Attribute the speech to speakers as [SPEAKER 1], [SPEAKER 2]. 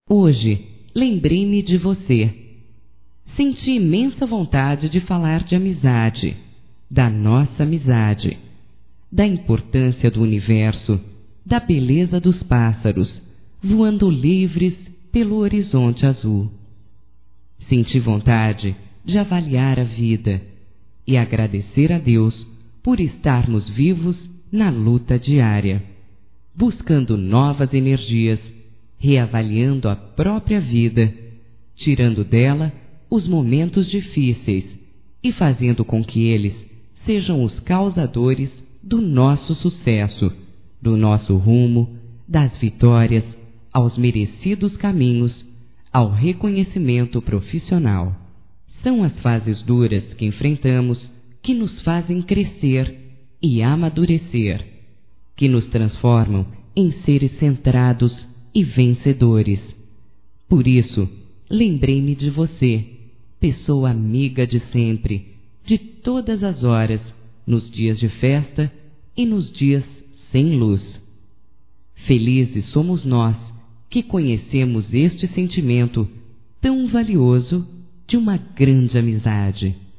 [SPEAKER 1] Hoje, lembrei-me de você. Senti imensa vontade de falar de amizade, da nossa amizade, da importância do universo, da beleza dos pássaros, voando livres pelo horizonte azul. Senti vontade de avaliar a vida e agradecer a Deus por estarmos vivos na luta diária, buscando novas energias, reavaliando a própria vida, tirando dela os momentos difíceis e fazendo com que eles sejam os causadores do nosso sucesso, do nosso rumo, das vitórias, aos merecidos caminhos, ao reconhecimento profissional. São as fases duras que enfrentamos que nos fazem crescer e amadurecer, que nos transformam em seres centrados e vencedores. Por isso, lembrei-me de você, pessoa amiga de sempre, de todas as horas, nos dias de festa e nos dias sem luz. Felizes somos nós que conhecemos este sentimento tão valioso de uma grande amizade.